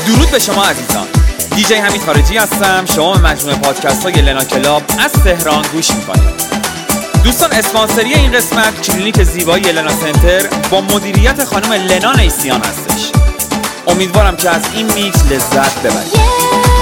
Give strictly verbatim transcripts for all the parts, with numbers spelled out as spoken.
درود به شما عزیزان. دیجی حمید خارجی هستم. شما به مجموعه پادکست های لنا کلاب از تهران گوش میکنید. دوستان، اسپانسری این قسمت کلینیک زیبایی لنا سنتر با مدیریت خانم لنا نیسیان هستش. امیدوارم که از این میکس لذت ببرید.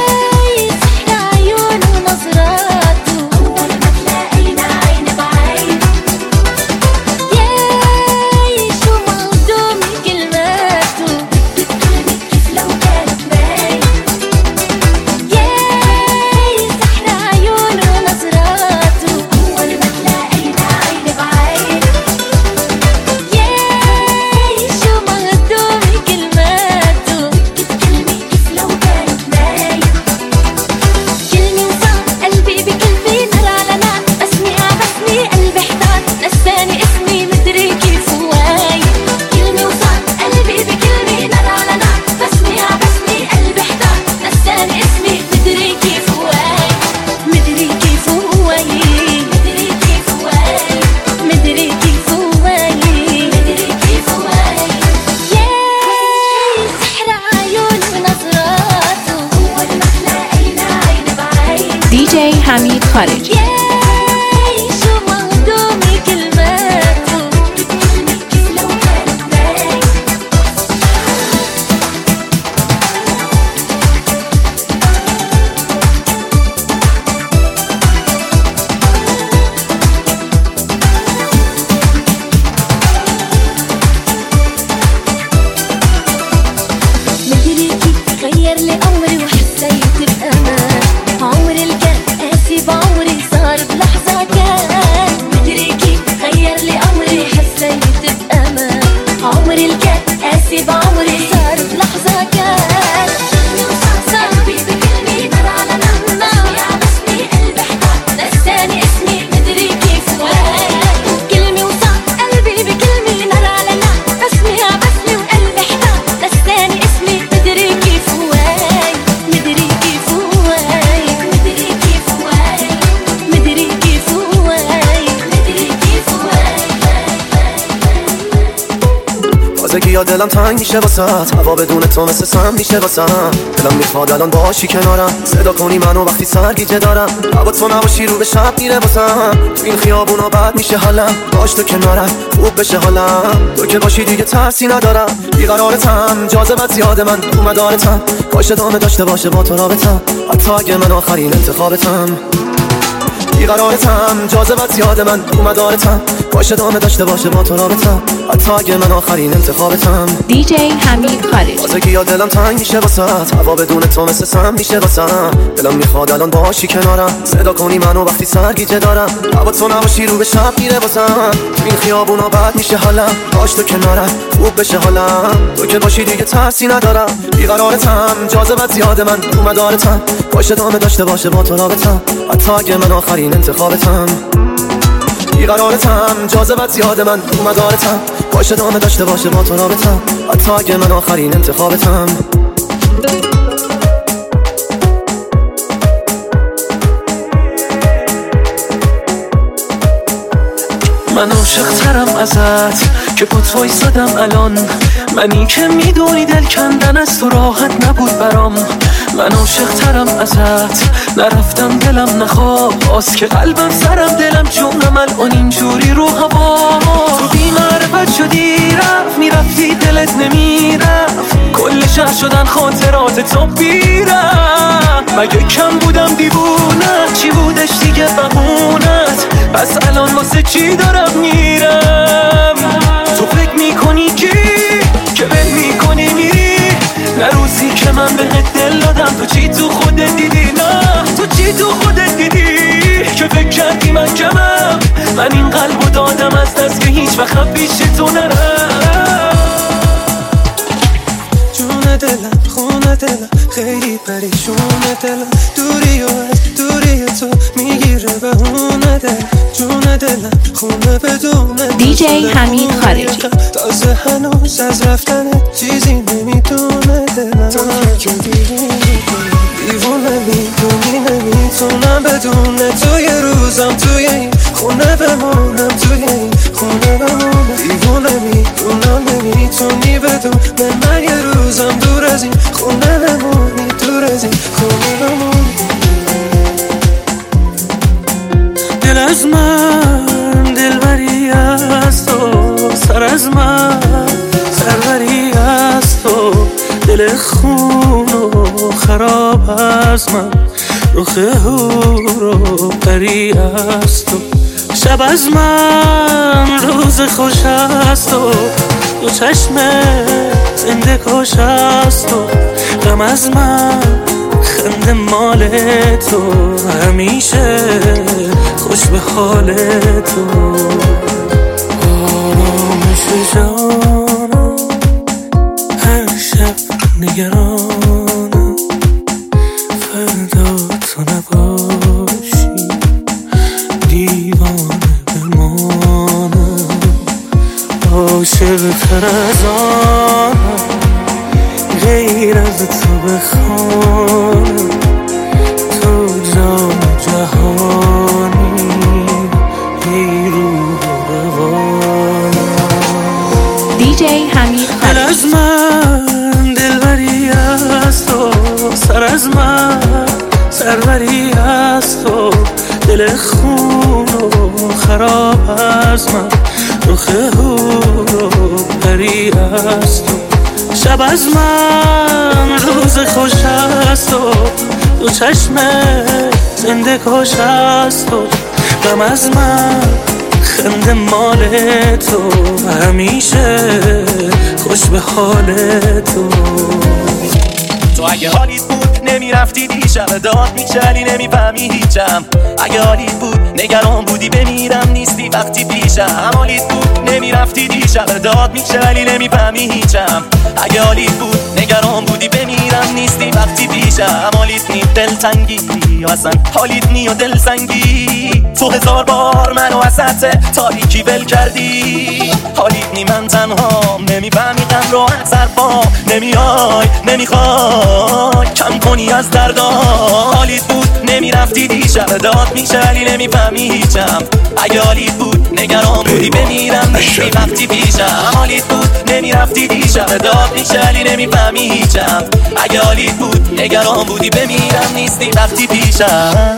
دیجی حمید خارجی. یا دلم تنگ میشه واسات، هوا بدون تو مثل سم میشه واسم. دلم میخواد الان باشی کنارم، صدا کنی منو وقتی سرگیجه دارم. هوا تو نباشی رو به شب میره واسم، تو این خیابونا بد میشه حالم. باش تو کنارم خوب بشه حالم، تو که باشی دیگه ترسی ندارم. بیقرارتم، جاذبت زیاد من تو مدارتم. کاش ادامه داشته باشه با تو رابطم، حتی اگه من آخرین انتخابتم. بیقرارتم، جاذبت زیاد من تو مدارتم. کاش ادامه داشته باشه با تو رابطم، حتی اگه من آخرین انتخابتم. دیجی حمید خارجی. تازگی یا دلم تنگ میشه واسات، هوا بدون تو مثل سم میشه واسم. دلم میخواد الان باشی کنارم، صدا کنی منو وقتی سرگیجه دارم. هوا تو نباشی رو به شب میره واسم، تو این خیابونا بد میشه حالم. باش تو کنارم خوب بشه حالم، تو که باشی دیگه ترسی ندارم. بیقرارتم، جاذبت زیاد من تو مدارتم. کاش ادامه داشته باشه با تو رابطم، حتی اگه من آخرین انتخابتم. بیقرارتم، جاذبت زیاد من تو مدارتم. کاش ادامه داشته باشه با تو رابطم، حتی اگه من آخرین انتخابتم. من عاشق‌ترم ازت که با تو ایستادم الان. منی که میدونی دل کندن از تو راحت نبود برام. من عاشق‌ترم ازت، نرفتم دلم نخواست که قلبم سرم دلم جونم الان اینجوری رو هوا. تو بی معرفت شدی رفت میرفتی دلت نمیرفت، کل شهر شدن خاطرات تو بیرم. مگه کم بودم دیوونت، چی بودش دیگه بهونت؟ پس الان واسه چی دارم میرم؟ تو فکر میکنی کی که بل میکنی میری؟ نه روزی که من بهت دل دادم تو چی تو خودت دیدی؟ نه تو چی تو خودت دیدی که فکر کردی من کمم؟ من این قلبو دادم از دست که هیچ وقت پیش تو نرم. جون دلم خونه دلم خیلی پریشونه دلم، دوری و از دوری تو میگیره بهونه دل. جون دلم خونه بدون دیجی حمید خارجی. تازه هنوز از رفتن چیزی نمیدونه دلم. تو که دیوونه میدونی نمیتونم بدون تو یه روزم توی این خونه بمونم، توی این خونه بمونم. دیوونه میدونم نمیتونی بدون من یه روزم دور از این خونه بمونم. دل خون و خراب از من، رخ هور و پری از تو، شب از من روز خوش است و دو چشم زنده کش است و غم از من خنده مال تو، همیشه خوش به حال تو. آرامش جانم هر شب نگرانم، فردا تو نباشی دیوانه بمانم، عاشق تر از آنم غیر از تو بخوانم، تو جان جهانی ای روح روانم. دیجی حمید دل خارجی. از من دلبری از تو، سر از من سروری از تو، دل خون و خراب از من، رخ هور و پری از تو، شب از من روز خوش است و دو چشم زنده کش است و غم از من خنده مال تو، همیشه خوش به حال تو. تو اگه حالیت بود نمیرفتی دیشب، داد میچلی نمیفهمی هیچم. اگه حالیت بود نگران بودی بمیرم نیستی وقتی پیشم. حالیت بود نمیرفتی دیشب، داد میچلی نمیفهمی هیچم. اگه حالیت بود نگران بودی بمیرم نیستی وقتی پیشم. حالیت نی دلتنگی و اصلا حالیت نی و دلسنگی، تو هزار بار منو وسط تاریکی ول کردی. حالیت نی من تنها نمیفهمی غم رو از حرفا، نمیای نمیخوای کم کنی از دردا. حالیت بود نمیرفتی دیشب، داد میچلی نمیفهمی هیچم. اگه حالیت بود نگران بودی بمیرم نیستی وقتی پیشم. حالیت بود نمیرفتی دیشب، داد میچلی نمیفهمی هیچم. اگه حالیت بود نگران بودی بمیرم نیستی وقتی پیشم.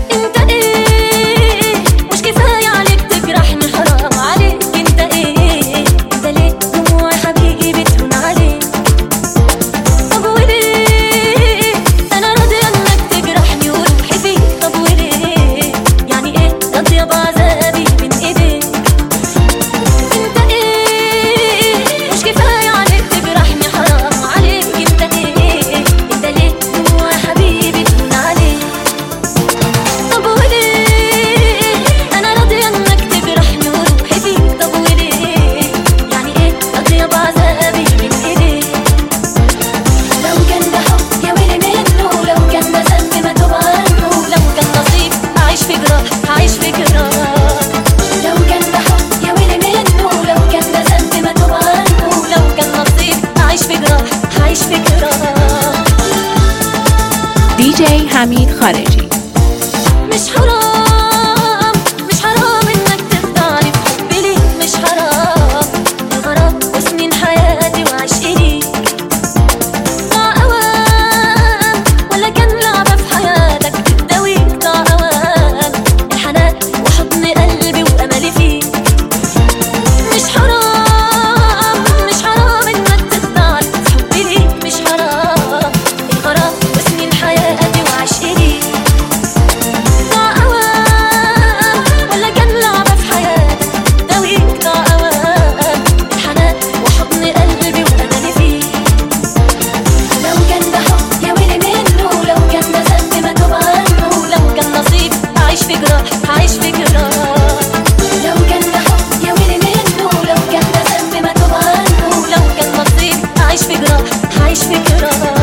دیجی حمید خارجی. مش حرام مش حرام انك تخدعني بحبي ليك، مش حرام الغرام وسنين حياتي وعشقي ليك. ضاع اوان ولا كان لعبة في حياتك تداويك، ضاع اوان الحنان وحضن قلبي واملي فيك. مش حرام مش حرام انك تخدعني بحبي ليك، مش حرام الغرام وسنين حياتي وعشقي ليك. ضاع اوان ولا كان لعبة في حياتك تداويك، ضاع اوان الحنان وحضن قلبي واملي فيك. لو كان ده حب يا ويلي منه، لو كان ده ذنب ما توب عنه، لو كان نصيب هعيش في جراح هعيش في جراح. لو كان ده حب يا ويلي منه، لو كان ده ذنب ما توب عنه، لو كان نصيب هعيش في جراح هعيش في جراح.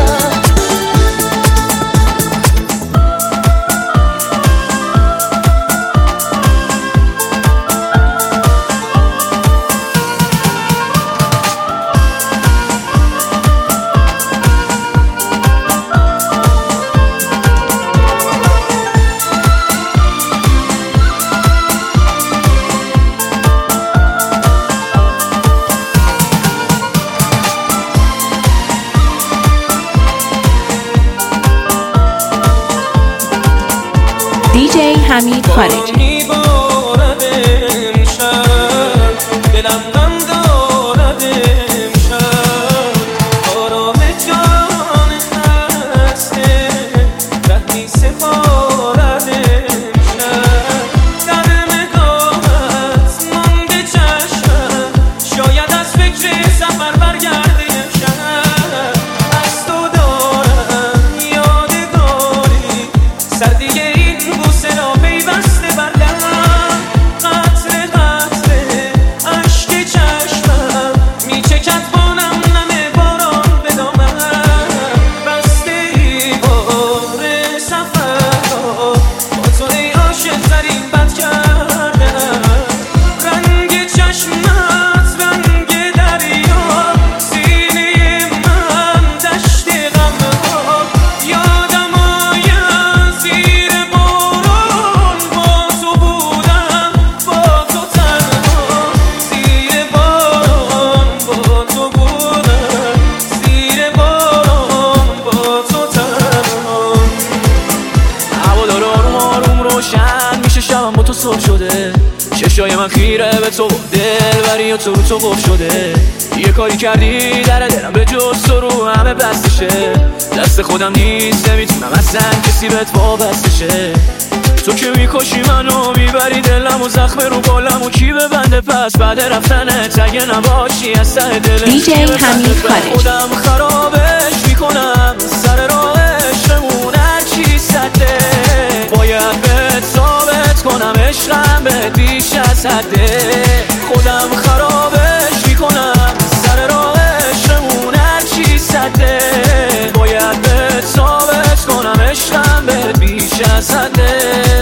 دیجی حمید خارجی. میبارد امشب دلم غم دارد امشب، آرام جان شبم با تو صبح شده، چشای من خیره به تو، دلبری و تو رو تو قف شده. یه کاری کردی در دلم به جز تو رو همه بستشه، دست خودم نیست نمیتونم اصلا کسی بهت وابستشه. تو که میکشی منو میبری دلم و زخم رو بالم و کی ببنده پس بعد رفتنت اگه نباشی از ته دلم دی جی حمید خارجی. خودم خرابش میکنم سر راهش بمون هرچی سده، باید بهت ثابت کنم عشقم بهت بیش از حده. خودم خرابش میکنم سر راهش بمون هرچی سده، باید بهت ثابت کنم عشقم بهت بیش از حده.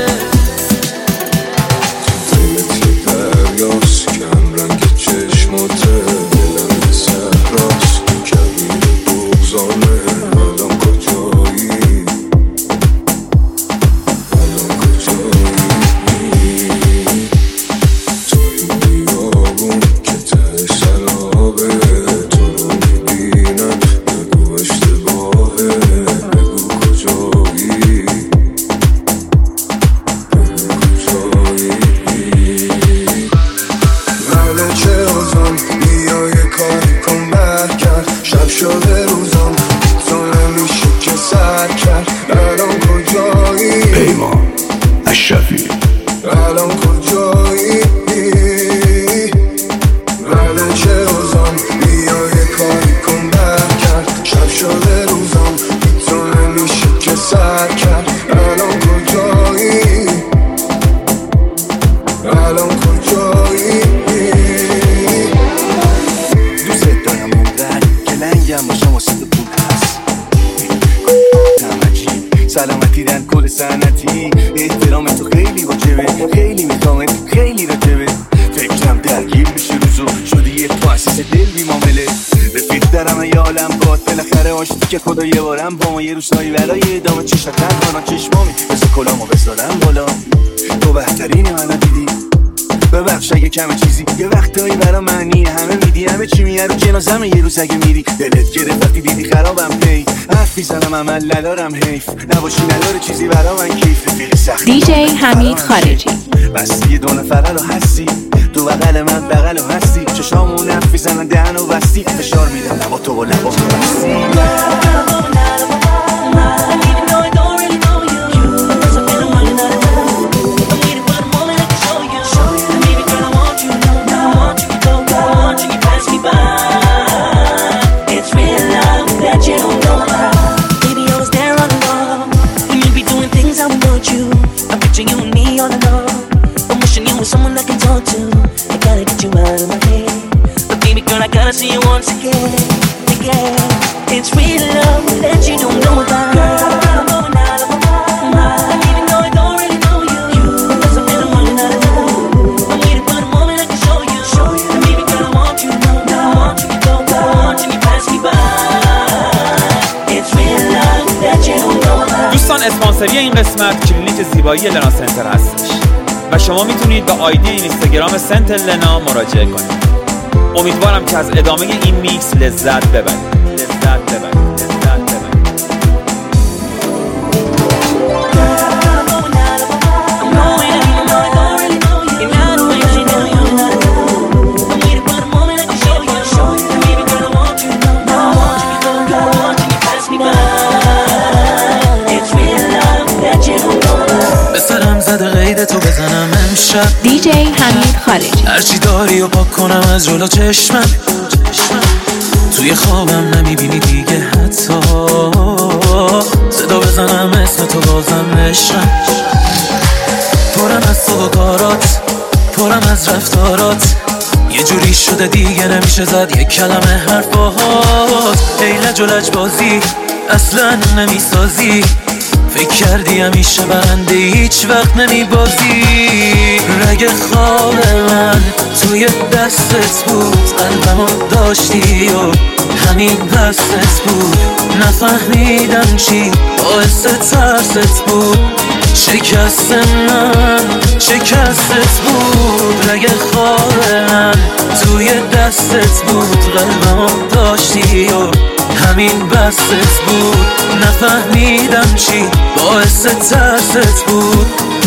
سلامتی دن کل سنتی، احترام تو خیلی واجبه، خیلی میخوامت خیلی راجبه. فکرم درگیر میشه روزو شدی یه تاسیس دل بی معامله. رفیق درم ای عالم باد بالاخره آشتی که خدا یه بارم با ما یه روزایی برای ادامه چشم تنها چشمامی بس کلامو بذارم بالا. تو بهترین منو دیدی ببخش اگه کم چیزی یه وقتایی برا معنی همه میدی، همه چی میاره رو جنازم یه روز اگه میری دلت گرفت وقتی دیدی خرابم پی حرف میزنم عمل ندارم حیف نباشی نداره چیزی برا من کیف رفیق سختی دی جی حمید خارجی. بس یه دو نفره رو هستی تو بغل من بغل و هستی چشامون حرف میزنن دهن و بستی فشار میدم لبا تو و لبا بستی. Someone I can talk to, I gotta get you out of my head. But baby girl, I gotta see you once again, again. It's real love that you don't know about. Girl, I'm going out of my mind. And even though I don't really know you, you doesn't mean I'm running out of time. I'm waiting for the moment I can show you, show you. And baby girl, I want you, I want you to go, I want you to pass me by. It's real love that you don't know about. دوستان اسپانسری این قسمت کلینیک زیبایی لنا سنتر هستش و شما میتونید به آیدی اینستاگرام سنتر لنا مراجعه کنید. امیدوارم که از ادامه این میکس لذت ببرید. لذت ببرید. لذت ببرید. تو بزنم امشب دی جی حمید خارجی. هرچی داری و پاک کنم از جلو چشمم، توی خوابم نمیبینی دیگه حتی صدا بزنم اسم تو بازم عشقم. پرم از تو و کارات، پرم از رفتارات، یه جوری شده دیگه نمیشه زد یک کلمه حرف باهات. ای لج و لج بازی اصلا نمیسازی، فکر کردی همیشه برنده هیچ وقت نمیبازی. رگ خواب من توی دستت بود، قلبمو داشتی و همین دستت بود. نفهمیدم چی باعث ترست بود، شکست من شکستت بود. رگ خواب من توی دستت بود، قلبمو داشتی و همین بستت بود. نفهمیدم چی باعث ترست بود،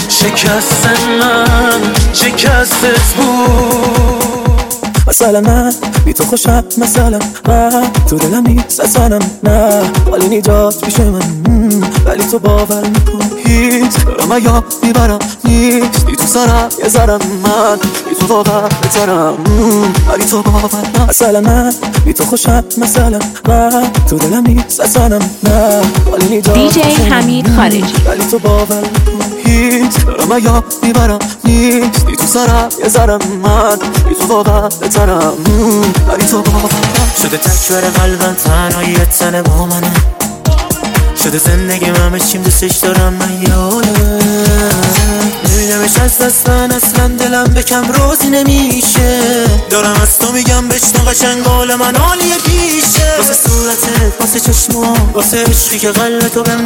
شکست من شکستت بود. مثلا من بی تو خوشم، مثلا من تو دلم نیست اصلا نه، ولی نیجات پیش من ولی تو باور میکن هیچ دارم اگه میبرم نیستی تو سرم یه ذرم من بی تو واقعا بترم ولی تو باور نه. مثلا من بی تو خوشم، مثلا من تو دلم نیست اصلا نه، ولی نیجات دی جی حمید خارجی ولی تو باور میکن هیچ دارم اگه میبرم نیستی تو سرم یه ذرم من بی تو واقعا بترم ولی تو باور شده تکبر قلبم تنهایی تنه با منه، شده زندگی من بشیم دوستش دارم من یاله نمیدمش از دست من اصلا دلم بکم روزی نمیشه، دارم از تو میگم بشنو قشنگ حال من عالیه پیشه، واسه صورتت واسه چشمام واسه عشقی که قلبتو بهم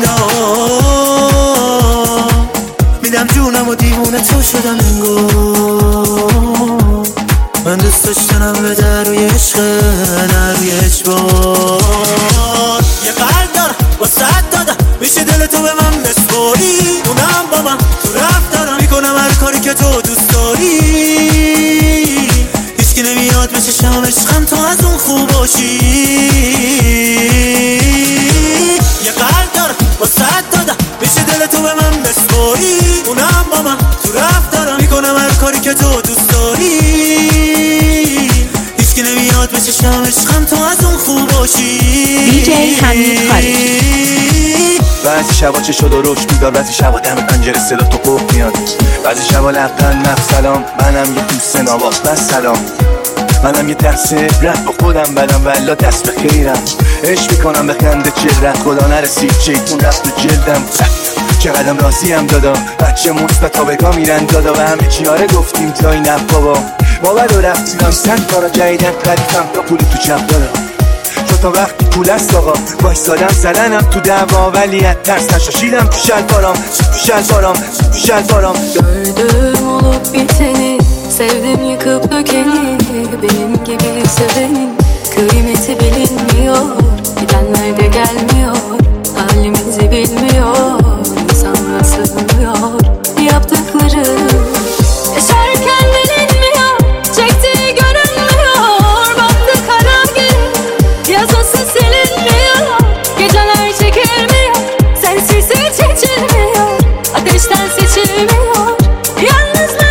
داد میدم جونم و دیوونه تو شدم انگار، من دوست داشتنم به دروی عشق دروی اجبار، یه قلب دارم واسه دادم میشه دل تو به من بسپاری، اونم با من تو رفتارم میکنم هر کاری که تو دوست داری، هیچکی نمیاد بشه شم عشقم تو از اون خوب باشی، یه قلب دارم واسه دادم میشه دل تو به من بسپاری، اونم با من تو رفتارم میکنم هر کاری که تو دوست داری، هیچکی نمیاد بشه شم عشقم تو از اون خوب باشی. دی جی حمید خارجی. بعضی شبا چه شد و روش بیدار، بعضی شبا دم پنجره صدا تو قوق میاد، بعضی شبا لبخند نفس سلام، منم یه دوست نابا بس سلام، منم یه درس عبرت با خودم بدم والا دست به خیرم، عشق میکنم به خنده جلدت خدا نرسید چیتون رفت تو جلدم، چقدرم راضیم دادا بچه مثبت ها بگاه میرن دادا و همه چیاره گفتیم تا این اف بابا ما بدو رفتیم صد کارا جایدن خریدم تا پولی تو چپ دارم، چون تا وقتی پول است آقا وایستادم زلنم تو دعوا ولی از ترس نشاشیدم تو şalvarım تو şalvarım تو şalvarım. Gördüm olup biteni, sevdim yıkıp dökeni, benim gibi sevenin kıymeti bilinmiyor, gidenler de gelmiyor, halimizi bilmiyor, insanlar sığmıyor, yaptıkları yaşarken bilinmiyor, çektiği görünmüyor, baktı kara gün yazısı silinmiyor, geceler çekilmiyor, sensiz hiç içilmiyor, ateşten seçilmiyor yalnızlık.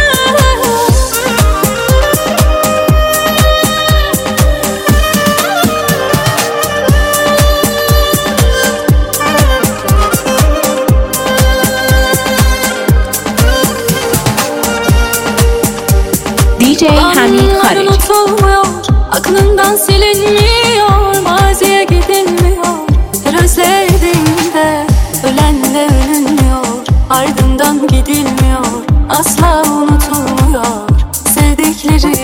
دی جی حمید خارجی. Unutulmuyor, aklından silinmiyor, maziye gidilmiyor, her özlediğinde ölen de ölünmüyor, ardından gidilmiyor, asla unutulmuyor sevdikleri.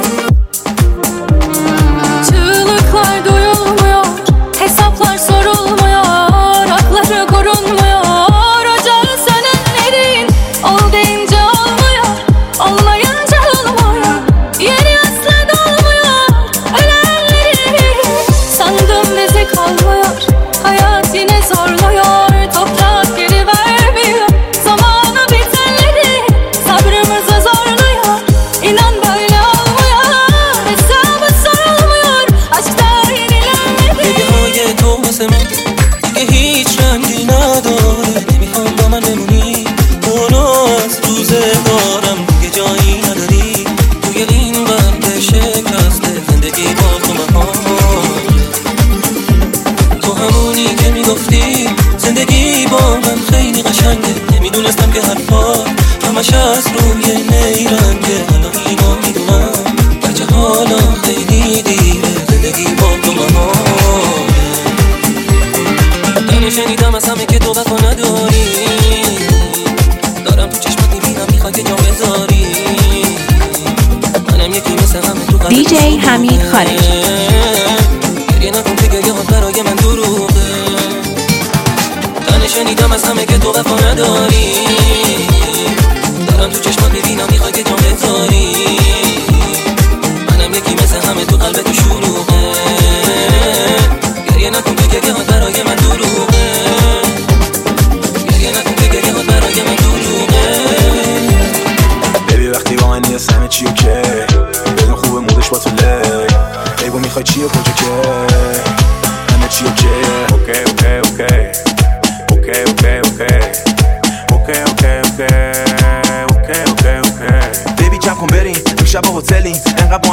Çığlıklar duyulmuyor, hesaplar sorulmuyor, hakları korunmuyor, ocağı sönenlerin ol deyince olmuyor, olmayınca olmuyor, yeri asla dolmuyor, ölenleri sandım bizi kalmıyor, hayat yine zorluyor, toprak geri vermiyor, zamanı bitenleri sabrımızı zorluyor, inan böyle olmuyor, hesabı sorulmuyor, aşkta yenilenmedi. نگاه‌های تو واسه من دیگه هیچ رنگی نداره، نمیخوام با من بمونی، اونو از روزگارم دیگه جایی نداری، توی این بند شکسته زندگی با تو مهار، تو همونی که میگفتی زندگی با من خیلی قشنگه، نمیدونستم که حرفات همش از روی نیرنگه، حالا اینو میدونم بچه حالا خیلی دیره، زندگی با تو مهار، اینو شنیدم از همه که تو وفا نداری، دارم تو چشمت میبینم میخوای که جا بذاری، منم یکی مثل همه تو قلب دی جی حمید خارجی. گریه نکن که گریه هات برای من دروغه، من شنیدم از همه که تو وفا نداری، دارم تو چشمات میبینم میخوای که جا بذاری، منم یکی مثل همه تو قلب تو شلوغه، گریه نکن که گریه هات برای من دروغه، گریه نکن که گریه هات برای من دروغه.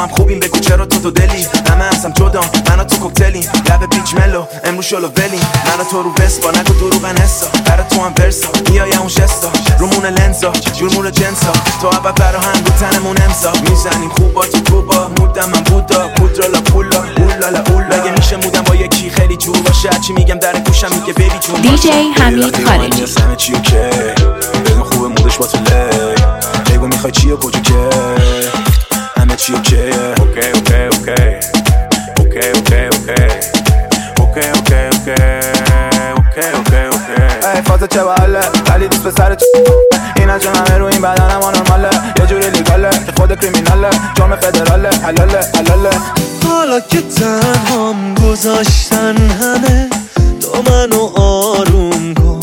هم خوبیم بگو چرا تو تو دلی همه هستم جدا من و تو کوکتلیم لب پیچ ملو امروز شلو ولیم من و تو رو وسپا نگو دروغن حسا برا تو هم ورسا میای اون شستا رومون لنزا جورمون جنسا تو اول برا هم رو تنمون امسا میزنیم خوبا تو کوبا مودم من بودا پودرالا پولا اولالا اولا اگه میشه مودم با یکی خیلی جور باشه چی میگم در گوشم میگه بیبی جون دی جی حمید خارجی همه چی اوکی بدون خوبه مودش با تو لی بگو میخوای چی و کجا که همه چی اوکی اوکی اوکی اوکی اوکی اوکی اوکی اوکی اوکی اوکی اوکی اوکی ای فاز چه باله ولی دوست پسر چ اینا چه همه رو این بدنم آنورماله یه جوری لیگاله که خود کریمیناله جرم فدراله حلاله حلاله حالا که تنهام گذاشتن همه تو منو آروم کن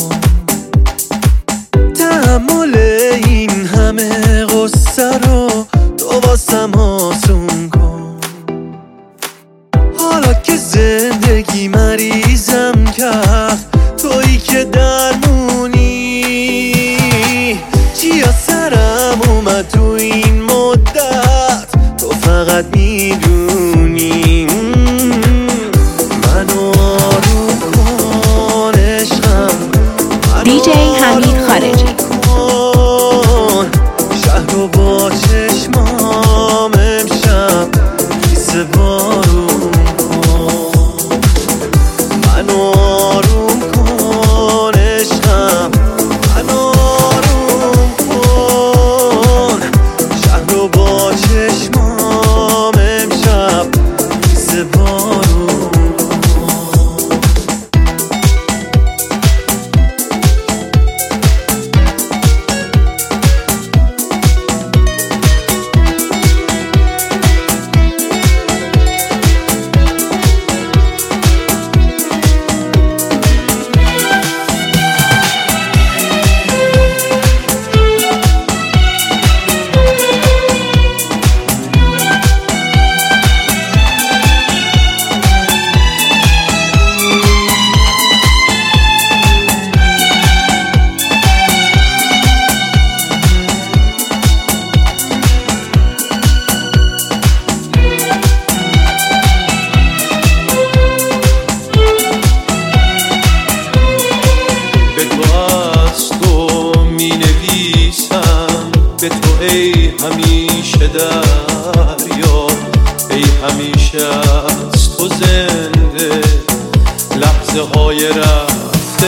تحمل این همه غصه رو تو واسم آسون کن حالا که زندگی مریضم کرد تویی که درمونی چی از سرم اومد تو این مدت تو فقط میدونی منو آروم کن عشقم دی جی حمید خارجی شهر رو با چشمام امشب کیسه بارون کن منو آروم کن عشقم منو آروم کن شهر رو با چشمام امشب کیسه بارون دریا ای همیشه از تو زنده لحظه های رفته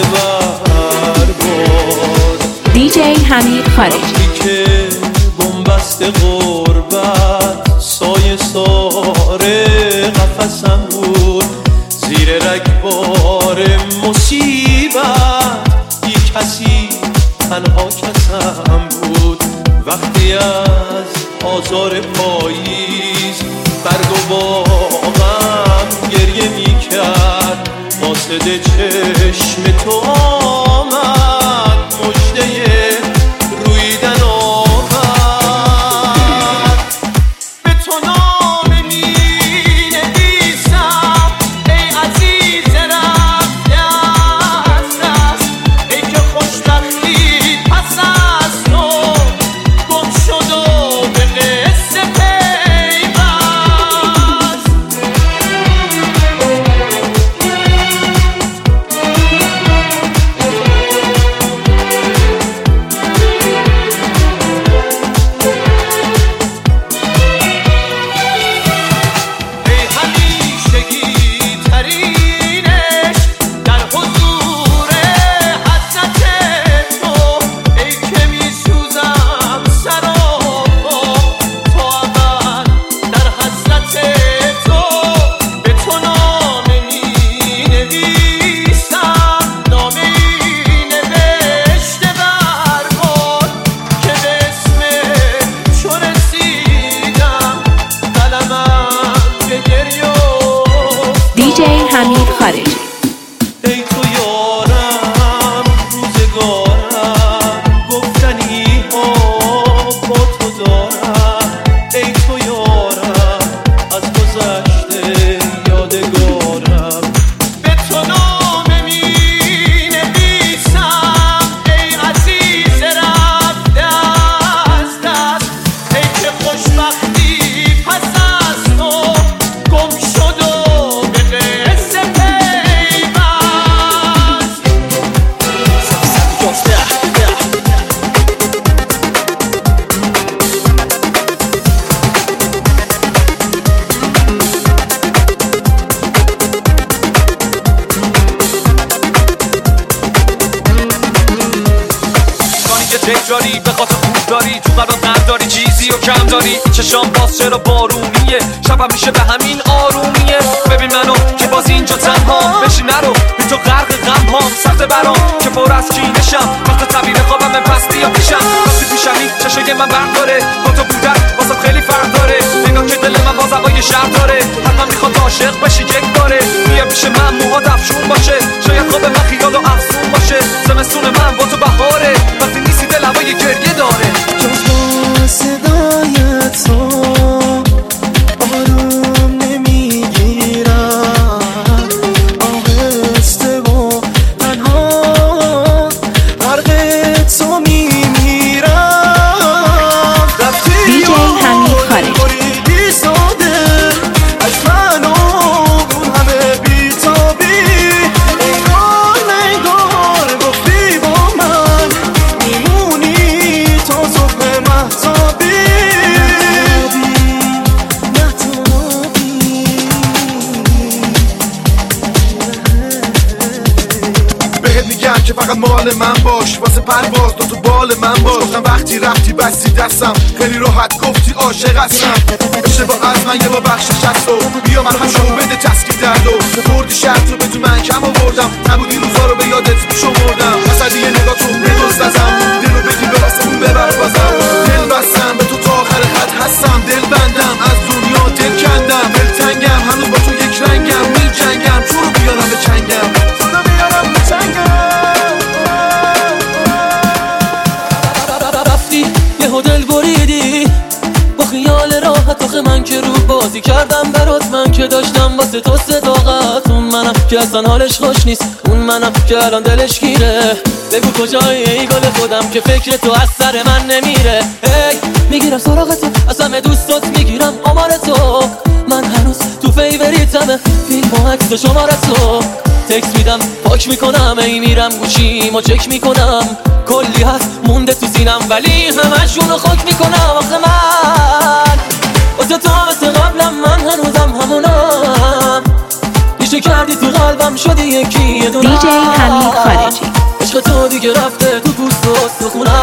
برباد دی جی حمید خارجی وقتی که بنبست غربت سایه ساره قفسم بود زیر رگبار مصیبت یک کسی تنها کسم بود وقتی از آزار پاییز برگ و باغم گریه می کرد قاصد چشم تو آمد مژده رویدن آمد به تو نامه می نویسم ای عزیز رفته از دست ای که خوشبختی پس از تو گم شد و به قصه پیوست تکراری به خاطر خوب داری تو قرار نداری چیزی و کم داری چشام باز چرا بارونیه شبم میشه به همین آرومیه ببین منو که باز اینجا تنها بشی نرو بی تو غرق غم هام سخت برام که پر از کینشم وقت طبیل خوابم پس بیا پیشم وقتی پیشمی چشای من برق داره با تو بودن واسه خیلی فرق داره نگاه که دل من باز هوای شهر داره حتما میخواد عاشق بشی یک باره بیا پیش من موهات افشون باشه شاید خواب من خیال و افسون باشه زمستون من با تو بهاره وقتی نیستی دل هوای گریه داره جز با صدای تو آروم نمیگیرم آهسته و تنها غرق تو میمیرم دی جی حمید خارجی بریدی ساده از من و اون همه بیتابی انگار نگار گفتی با من میمونی تا صبح مهتابی بهت میگم که فقط مال من باش واسه پرواز دو تو بال من باش گفتم وقتی رفتی بستی دستم خیلی راحت گفتی عاشق هستم اشتباه از من یه با بخشش هست و بیا من هم شو بده تسکیل دردو بردی شرط رو به تو من کم آوردم نبودی روزا رو به یادت شمردم وسط یه نگاه تو بدوز نزم دل رو بدی به آسمون ببر بازم دل بستم به تو تا آخر خط هستم دل بندم از دنیا دل کندم دل تنگم هنوز با تو یک رنگم می جنگم تو رو بیارم به چنگم تو رو بیارم به چنگم رفتی یه دل بریدی با خیال راحت آخه من که رو بازی کردم برات من که داشتم واسه تو صداقت اون منم که اصلا حالش خوش نیست اون منم که الان دلش گیره بگو کجایی ای گل خودم که فکر تو از سر من نمیره ای میگیرم سراغت از همه دوستات میگیرم آمار تو من هنوز تو فیوریتمه فیلم و عکس و شماره تو تکس میدم پاک میکنم ای میرم گوشیمو چک میکنم کلی هست مونده تو سینم ولی همشونو خاک میکنم آخه من واسه تو مثل قبلم من هنوزم همونم نیشه کردی تو قلبم شدی یکی یه دونم دی جی حمید خارجی عشق تو دیگه رفته تو پوست و استخونم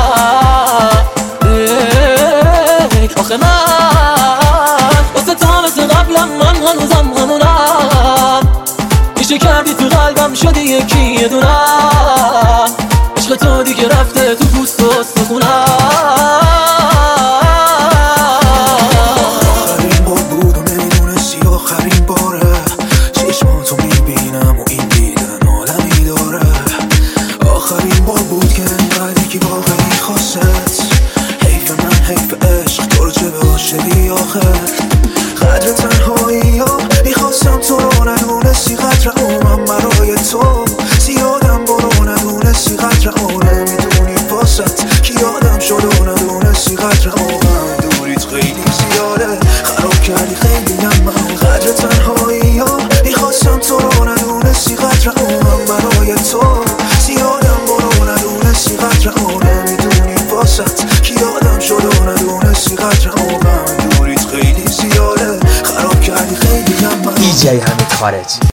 آخه من واسه تو مثل قبلم من هنوزم همونم نیشه کردی تو قلبم شدی یکی یه دونم عشق تو دیگه رفته تو پوست و استخونم آخرین بار بود و نمیدونستی آخرین باره چشماتو میبینم و این دیدن عالمی داره آخرین بار بود که انقدر که واقعی خواست حیف من حیف عشق تو رو چه به عاشقی آخر قدر تنهایی ها میخواستم تو رو ندونستی قدر اومم برای تو زیادم برو ندونستی قدر اون نمیدونی واسط که یادم شد و ندونستی قدر اومم دوریت خیلی زیاده خراب کردی خیلی من قدر تنهایی ها میخواستم تو رو ندونستی قدر اومم برای تو زیادم برو ندونستی قدر اون نمیدونی واسط که یادم شد و ندونستی قدر اومم دوریت خیلی زیاده خراب کردی خیلی من دی جی حمید خارجی.